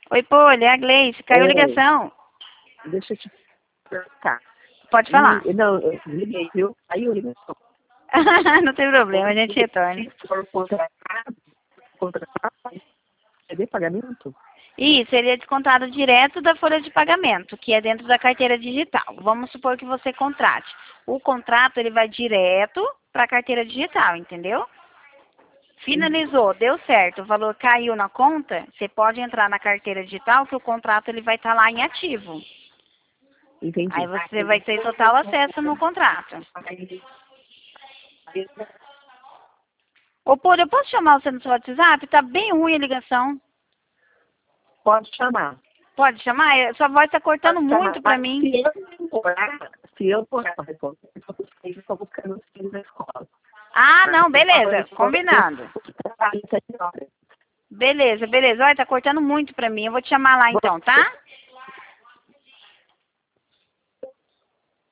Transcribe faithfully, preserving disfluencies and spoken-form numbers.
Oi, Poli, é a Gleice. Caiu a Oi, ligação. deixa eu te perguntar. Pode falar. E, não, eu liguei, viu? Aí eu ligação. Não tem problema, a gente retorna. Se for contratado, contratado, é de pagamento? Isso, ele é descontado direto da folha de pagamento, que é dentro da carteira digital. Vamos supor que você contrate. O contrato, ele vai direto para a carteira digital, entendeu? Finalizou, deu certo, o valor caiu na conta, você pode entrar na carteira digital que o contrato ele vai estar lá em ativo. Entendi. Aí você vai ter total acesso no contrato. Ô, Poli, eu posso chamar você no seu WhatsApp? Tá bem ruim a ligação. Pode chamar. Pode chamar? Sua voz tá cortando Pode muito chamar. pra Mas mim. se eu demorar, se eu demorar para responder, eu estou buscando os filhos na escola. Ah, não, beleza, combinado. Trabalho sete horas. Beleza, beleza. Olha, tá cortando muito pra mim. Eu vou te chamar lá então, tá?